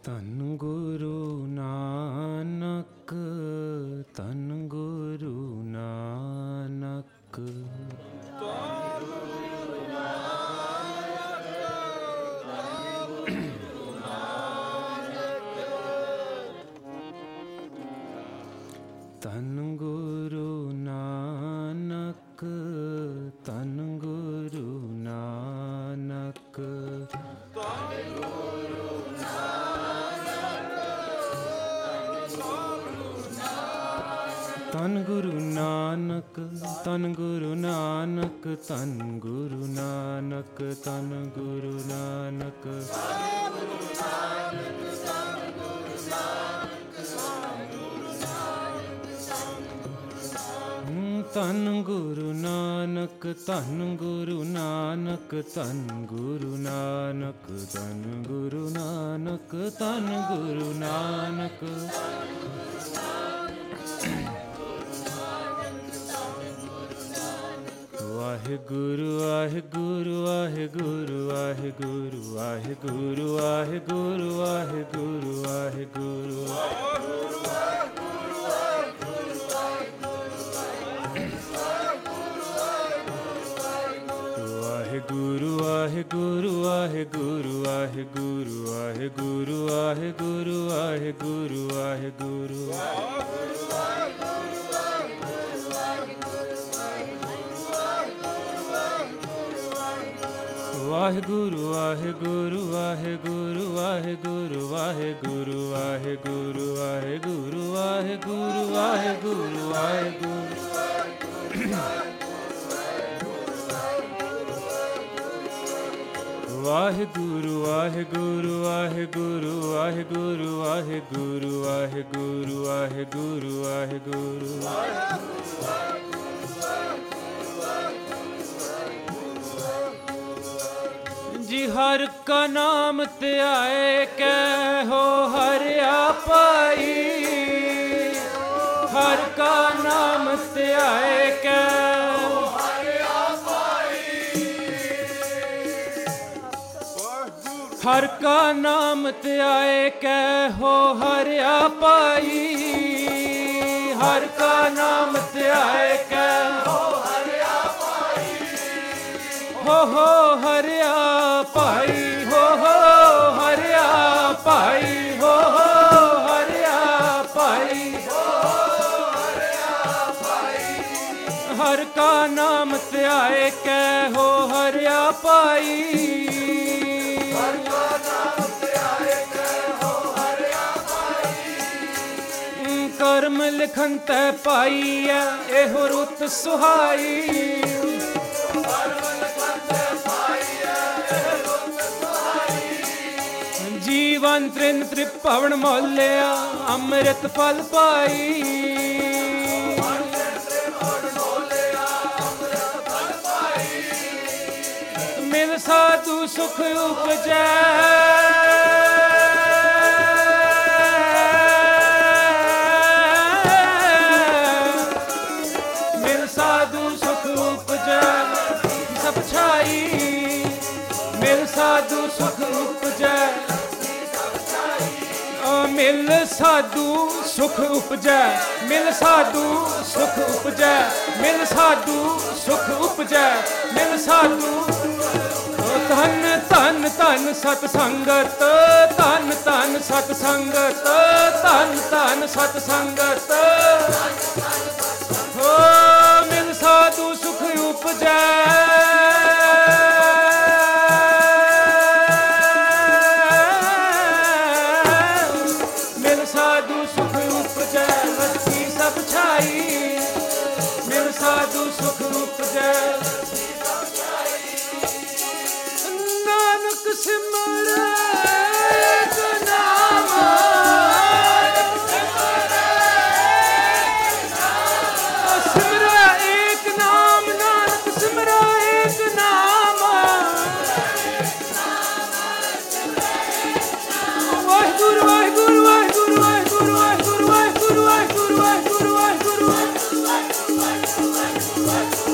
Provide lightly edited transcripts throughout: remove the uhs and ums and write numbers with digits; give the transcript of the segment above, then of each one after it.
ਧੰਨ ਗੁਰੂ ਨਾਨਕ, ਧੰਨ ਗੁਰੂ ਨਾਨਕ। ਧੰਨ ਗੁਰੂ ਨਾਨਕ, ਧੰਨ ਗੁਰੂ ਨਾਨਕ। ਧੰਨ ਗੁਰੂ ਨਾਨਕ, ਧੰਨ ਗੁਰੂ ਨਾਨਕ, ਧੰਨ ਗੁਰੂ ਨਾਨਕ, ਧੰਨ ਗੁਰੂ ਨਾਨਕ। ਧੰਨ ਗੁਰੂ ਨਾਨਕ, ਧੰਨ ਗੁਰੂ ਨਾਨਕ, ਧੰਨ ਗੁਰੂ ਨਾਨਕ, ਧੰਨ ਗੁਰੂ ਨਾਨਕ, ਧੰਨ ਗੁਰੂ ਨਾਨਕ। ਵਾਹਿਗੁਰੂ ਵਾਹਿਗੁਰੂ ਵਾਹਿਗੁਰੂ ਵਾਹਿਗੁਰੂ ਵਾਹਿਗੁਰੂ ਵਾਹਿਗੁਰੂ ਵਾਹਿਗੁਰੂ ਵਾਹਿਗੁਰੂ। ਵਾਹਿਗੁਰੂ ਵਾਹਿਗੁਰੂ ਵਾਹਿਗੁਰੂ ਵਾਹਿਗੁਰੂ ਵਾਹਿਗੁਰੂ ਵਾਹਿਗੁਰੂ ਵਾਹਿਗੁਰੂ ਵਾਹਿਗੁਰੂ। ਵਾਹਿਗੁਰੂ ਵਾਹਿਗੁਰੂ ਵਾਹਿਗੁਰੂ ਵਾਹਿਗੁਰੂ ਵਾਹਿਗੁਰੂ ਵਾਹਿਗੁਰੂ ਵਾਹਿਗੁਰੂ ਵਾਹਿਗੁਰੂ ਵਾਹਿਗੁਰੂ ਵਾਹਿਗੁਰੂ। ਵਾਹਿਗੁਰੂ ਵਾਹਿਗੁਰੂ ਵਾਹਿਗੁਰੂ ਵਾਹਿਗੁਰੂ ਵਾਹਿਗੁਰੂ ਵਾਹਿਗੁਰੂ ਵਾਹਿਗੁਰੂ ਵਾਹਿਗੁਰੂ। ਜੀ ਹਰ ਕਾ ਨਾਮ ਧਿਆਏ ਕਹਿ ਹੋ ਹਰਿਆ ਪਾਈ, ਹਰ ਕਾ ਨਾਮ ਧਿਆਏ ਕਹਿ ਹੋ ਹਰਿਆ ਪਾਈ। ਹਰ ਕਾ ਨਾਮ ਧਿਆਏ ਕਹਿ ਹੋ ਹਰਿਆ ਪਾਈ, ਹਰ ਕਾ ਨਾਮ ਧਿਆਏ ਕਹਿ ਹੋ ਹਰਿਆ ਪਾਈ। ਹੋ ਹਰਿਆ ਭਾਈ, ਹੋ ਹਰਿਆ ਭਾਈ, ਹੋ ਹਰਿਆ ਭਾਈ, ਹੋ ਹਰਿਆ ਭਾਈ। ਹਰ ਕਾ ਨਾਮ ਧਿਆਏ ਕਹਿ ਹੋ ਹਰਿਆ ਪਾਈ, ਹਰ ਕਾ ਨਾਮ ਧਿਆਏ ਕਹਿ ਹੋ ਹਰਿਆ ਪਾਈ। ਕਰਮ ਲਿਖਨ ਤੈ ਪਾਈ ਐ ਇਹੋ ਰੁੱਤ ਸੁਹਾਈ, ਜੀਵਨ ਤ੍ਰਿਨ ਤ੍ਰਿਭਵਨ ਮੋਲਿਆ ਅੰਮ੍ਰਿਤ ਫਲ ਪਾਈ। ਮਿਲ ਸਾਧੂ ਸੁਖ ਉਪਜੈ, ਮਿਲ ਸਾਧੂ ਸੁਖ ਉਪਜੈ ਸਭ ਛਾਈ, ਮਿਲ ਸਾਧੂ ਸੁਖ ਉਪਜੈ। ਮਿਲ ਸਾਧੂ ਸੁਖ ਉਪਜੈ, ਮਿਲ ਸਾਧੂ ਸੁਖ ਉਪਜੈ, ਮਿਲ ਸਾਧੂ ਸੁਖ ਉਪਜੈ, ਮਿਲ ਸਾਧੂ। ਧੰਨ ਧੰਨ ਧੰਨ ਸਤ ਸੰਗਤ, ਧੰਨ ਧੰਨ ਸਤ ਸੰਗਤ, ਧੰਨ ਧੰਨ ਸਤ ਸੰਗਤ। ਹੋ ਮਿਲ ਸਾਧੂ ਸੁਖ ਉਪਜੈ, ਸਾਧੂ ਸੁਖ ਉਪਜੈ ਲੱਥੀ ਸਭ ਛਾਈ, ਮਿਲ ਸਾਧੂ ਸੁਖ ਉਪਜੈ। ਨਾਨਕ ਸਿਮਰੈ ਏਕ ਨਾਮ, ਸਿਮਰੈ ਏਕ ਨਾਮ, ਨਾਨਕ ਸਿਮਰੈ ਏਕ ਨਾਮ। ਵਾਹਿਗੁਰੂ ਵਾਹਿਗੁਰੂ ਵਾਹਿਗੁਰੂ ਵਾਹਿਗੁਰੂ ਵਾਹਿਗੁਰੂ ਵਾਹਿਗੁਰੂ ਵਾਹਿਗੁਰੂ ਵਾਹਿਗੁਰੂ ਵਾਹਿਗੁਰੂ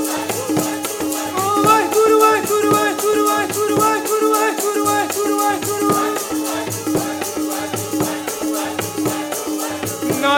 ਵਾਹਿਗੁਰੂ ਵਾਹਿਗੁਰੂ ਵਾਹਿਗੁਰੂ ਵਾਹਿਗੁਰੂ ਵਾਹਿਗੁਰੂ ਵਾਹਿਗੁਰੂ ਵਾਹਿਗੁਰੂ ਵਾਹਿਗੁਰੂ ਵਾਹਿਗੁਰੂ ਵਾਹਿਗੁਰੂ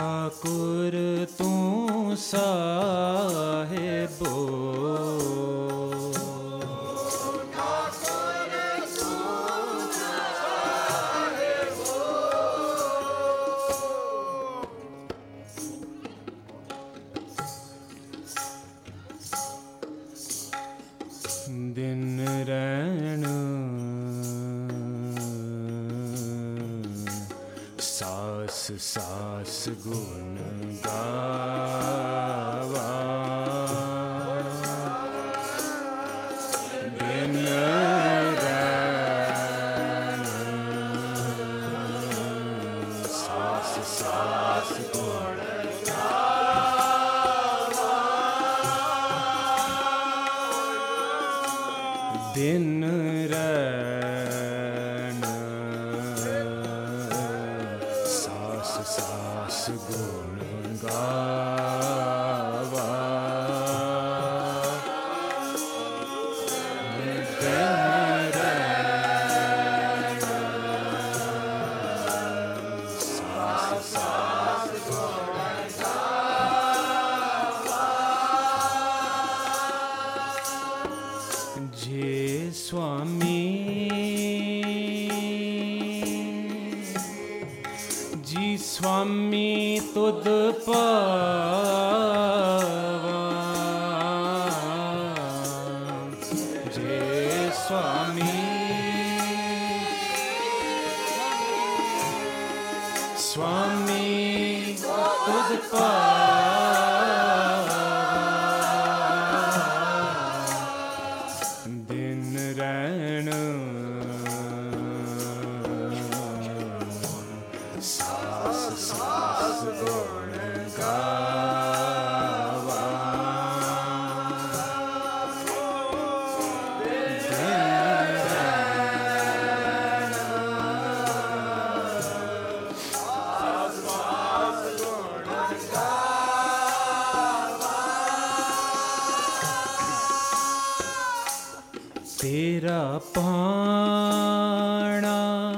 ठाकुर तू साहिबो, दिन रैन सास सास गुण गावा, दिन रैन सास सास गुण दिन रैन सास सास गुण गावा, दिन रैन सास सास गुण गावा। जे स्वामी जी स्वामी तुद पावा, जे स्वामी स्वामी तुद पावा, दिन रैन सास सास गुण गावा, दिन रैन सास सास गुण गावा। तेरा पाना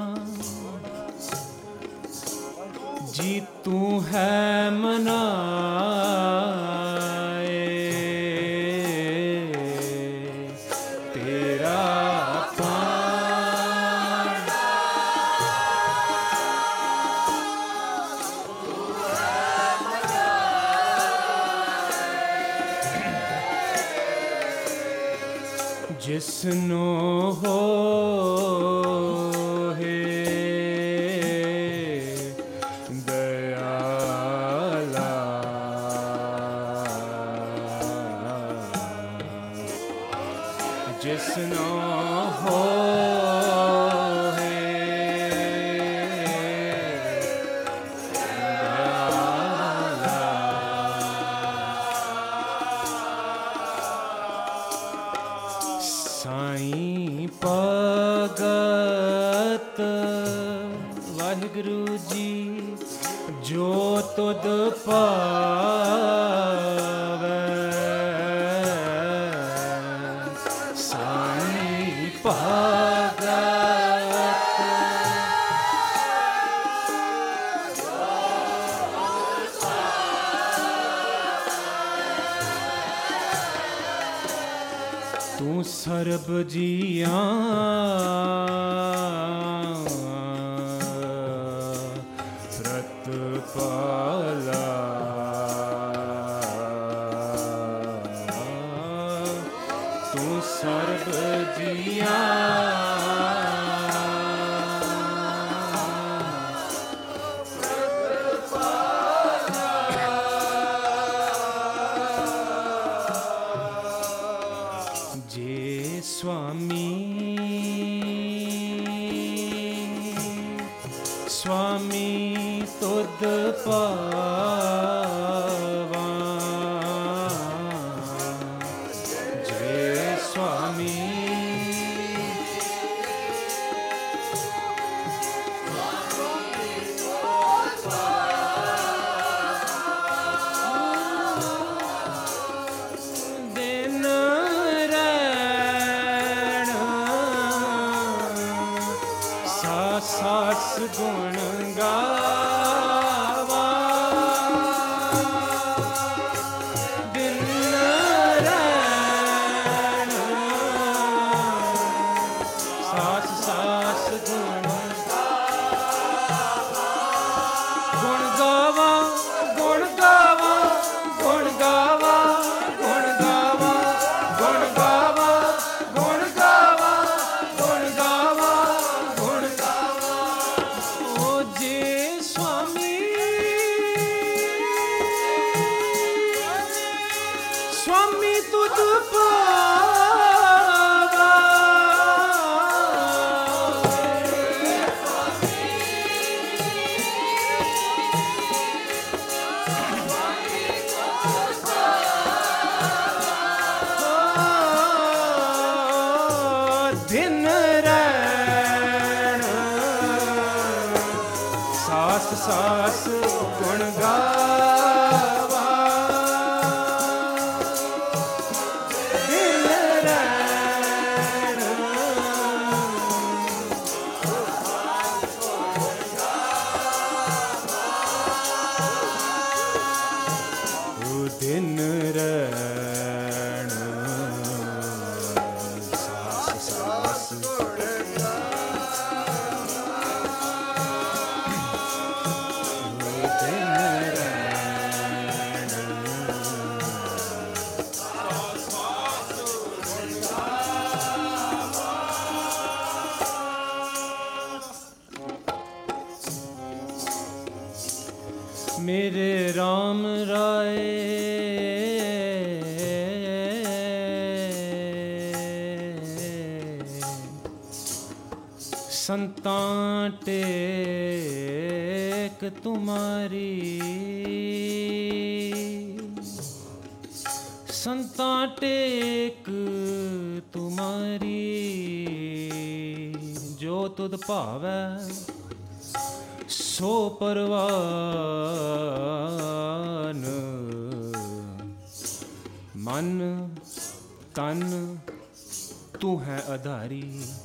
जी तू है मनाए, तेरा पाना तू है मनाए, जिसनो हो जिसनो हो है दयाला, साईं भगत वाहिगुरु जी जो तुद पावै, साईं भगत तू सर्ब जियां प्रतिपाला, तू सर्ब जियां जे स्वामी स्वामी तुद पावा, जे स्वामी सास गुण गावा, सास सास गुण गावा दिल रैण दिन रैण सास सास मेरे राम राय संतां टेक तुम्हारी संतां टेक तुम्हारी जो तुद भावै सो परवान मन तन तू है आधारी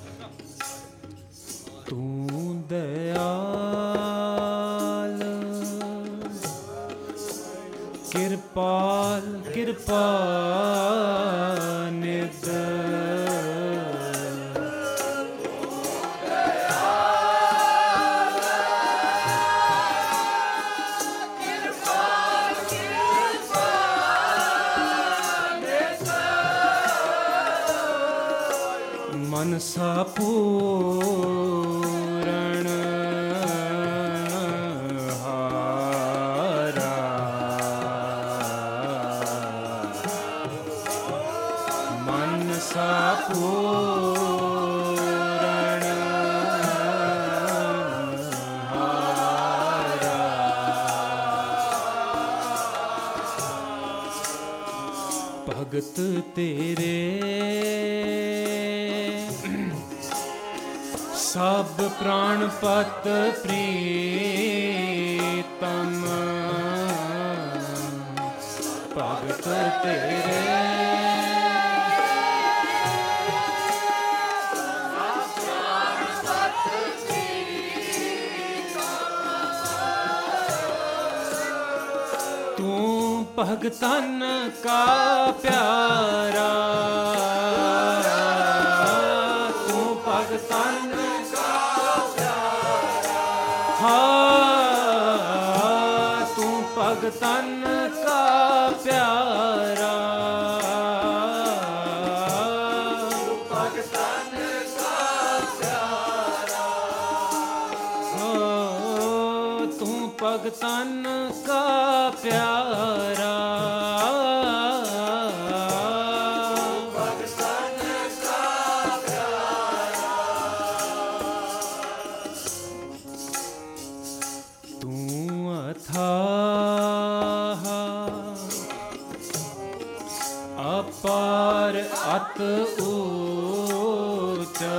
तू दयाल कृपाल कृपा निध मनसा पूरण हारा मनसा पूरण हारा भगत तेरे सब प्राणपत प्रीतम भगत तेरे तू भगतन का प्यारा तू भगतन तू भगतन का प्यारा भगतन का प्यारा तू भगतन का प्यारा अपार अत ऊंचा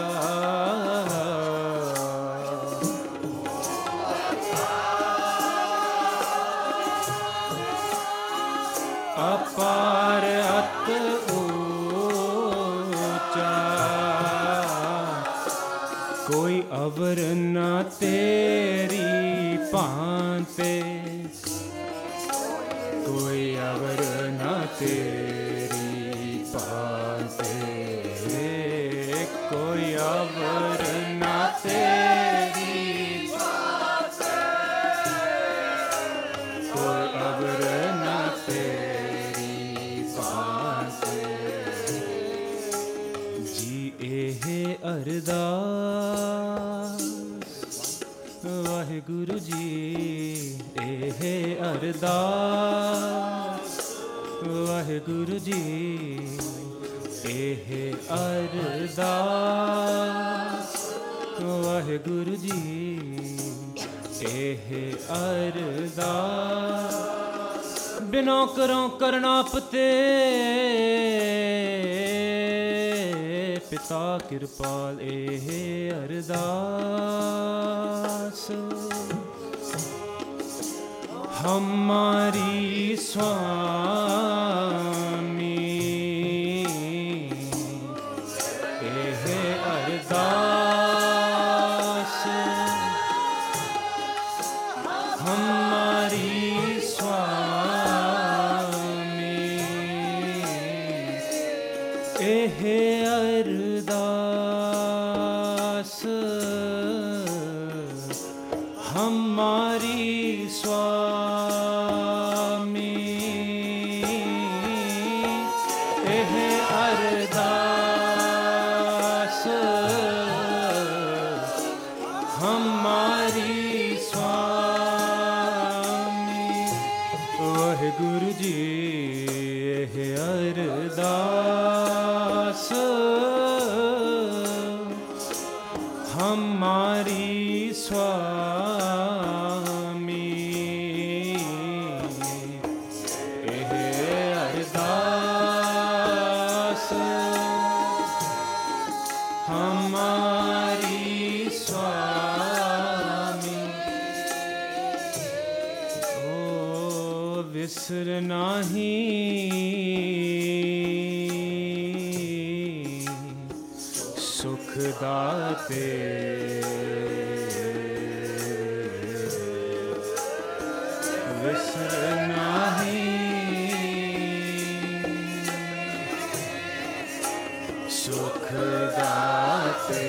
अपार अत ऊंचा कोई अवर न तेरी भांते कोई अवर न तेरी भांते कोई अवर न तेरी भांते कोई अवर न तेरी भांते जी एहे अरदास वाहिगुरु जी एहे अरदास वाहिगुरु जी एहे अरदास वाहिगुरु जी एहे अरदास बिनो करो करना पते पिता दाता किरपाल एह अरदास हमारी स्वामी एह अरदास हमारी स्वामी एह अरदास हमारी स्वामी एह अरदास हमारी स्वामी वाहिगुरु जी एह अरदास हमारी स्वामी एह अरदास हमारी स्वामी ओ विसर नहीं सुख दाते विसर नहीं सुख दाते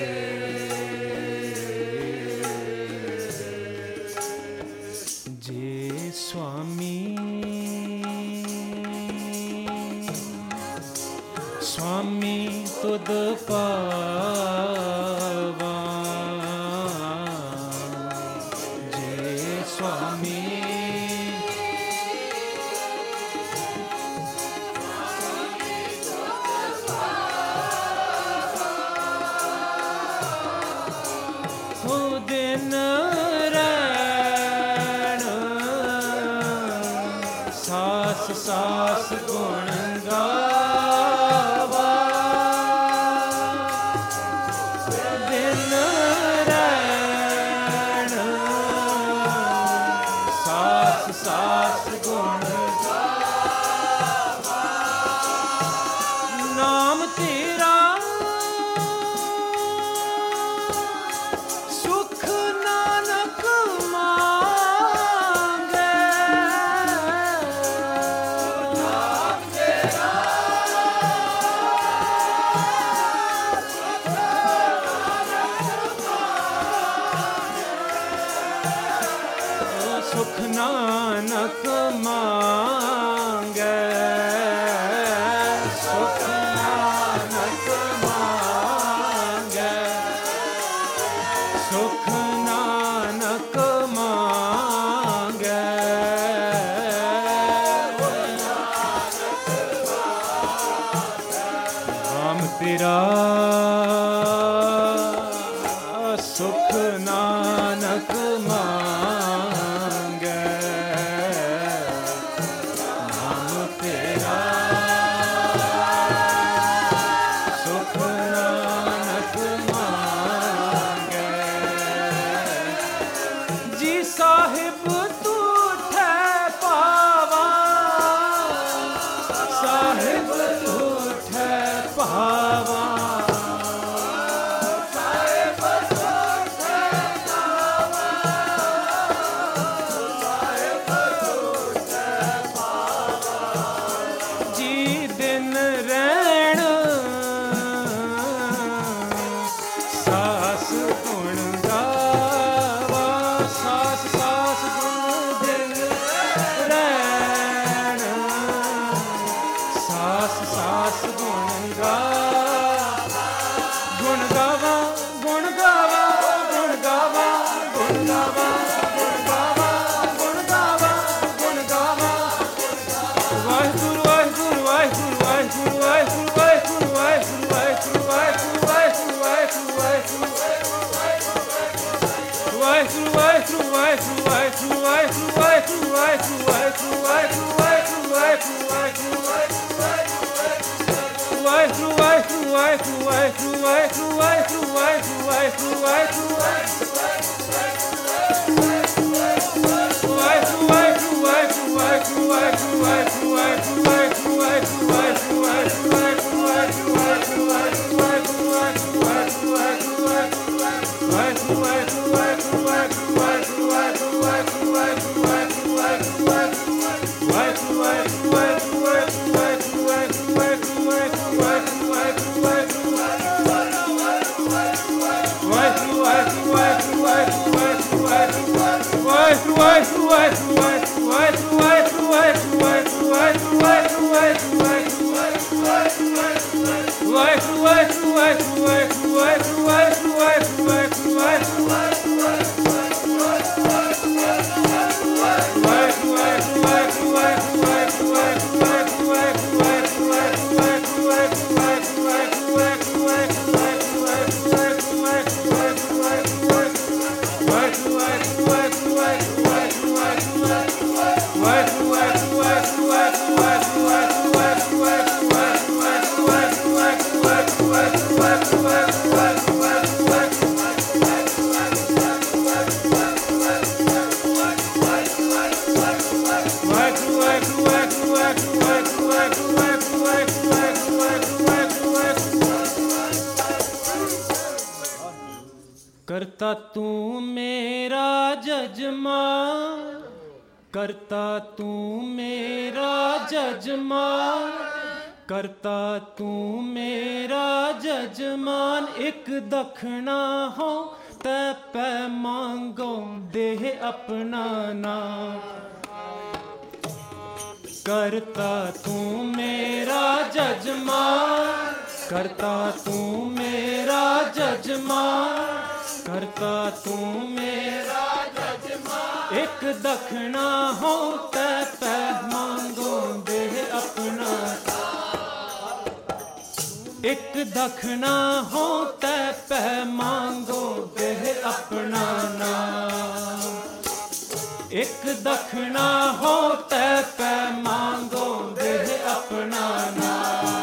जे स्वामी स्वामी तुद पावा जे स्वामी हो दिन रैण सास सास गुण गावा दिन रैण सास सास गुण गावा नाम तेरा सुख नानक मांगे नाम तेरा सुख नानक मांगे सुख नानक मांगे सुख नानक मांगे नाम तेरा सुख नानक मांगे नाम तेरा सुख नानक मांगे जी साहिब तू ठै पावा साहिब तू ठै पावा करता तू मेरा जजमान, करता तू मेरा जजमान, करता तू मेरा जजमान। एक दखना हो तै पै मांगो देह अपना नाम। करता तू मेरा जजमान, करता तू मेरा जजमान, करता तू मेरा जजमान। एक दखना हो तै पै मांगो देह अपना। एक दखना हो तै पै मांगो देह अपना नाम। एक दखना हो तै पै मांगो देह अपना नाम।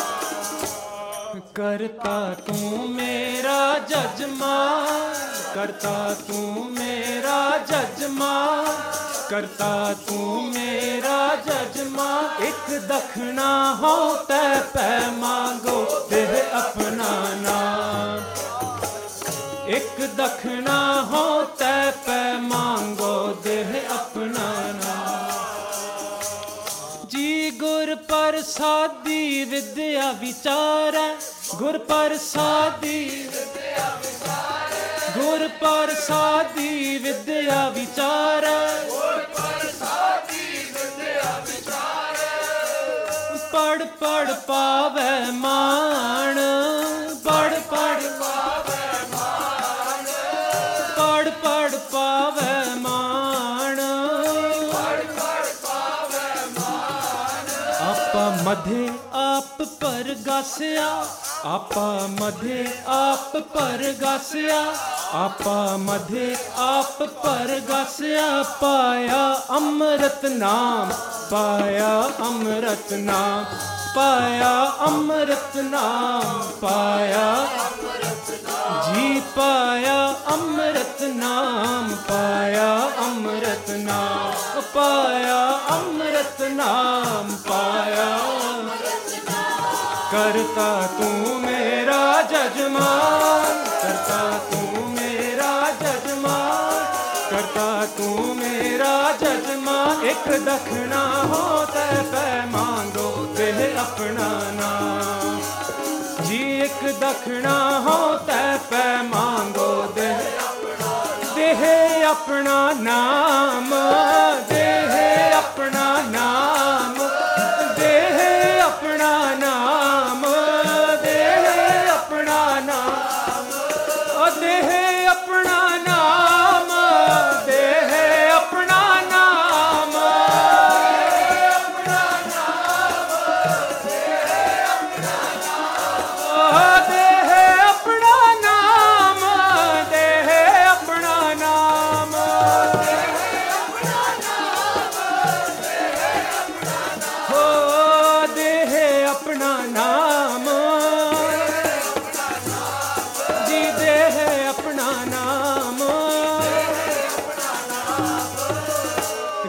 करता तू मेरा जजमान, करता तू मेरा जजमान, करता तू मेरा जजमान। एक दखना हो तै पै मांगो देह अपना नाम। एक दखना हो तै पै मांगो देह अपना नाम। जी गुर प्रसादी विद्या विचार, गुर प्रसादी विद्या विचार, गुर प्रसादी विद्या विचार, गुर प्रसादी विद्या विचार। पढ़ पढ़ पावे मान, पढ़ पढ़ पावे मान, पढ़ पढ़ पावे मान, पढ़ पढ़ पावे मान। आपा मधे आप पर गासिया, आपा मधे आप पर गासिया, आपा मधे आप पर गासिया। पाया अमृत नाम, पाया अमृत नाम, पाया अमृत नाम, पाया जी पाया अमृत नाम, पाया अमृत नाम, पाया अमृत नाम, पाया। करता तू मेरा जजमान, करता तू मेरा जजमान, करता तू मेरा जजमान। एक दखना हो तै पै मांगो देह अपना नाम। जी एक दखना हो तै पै मांगो देह अपना नाम, देह अपना नाम, देह अपना नाम, देह अपना नाम, देह अपना नाम, देह अपना नाम, अपना नाम, देह अपना नाम, देह अपना नाम, देह अपना नाम, देह अपना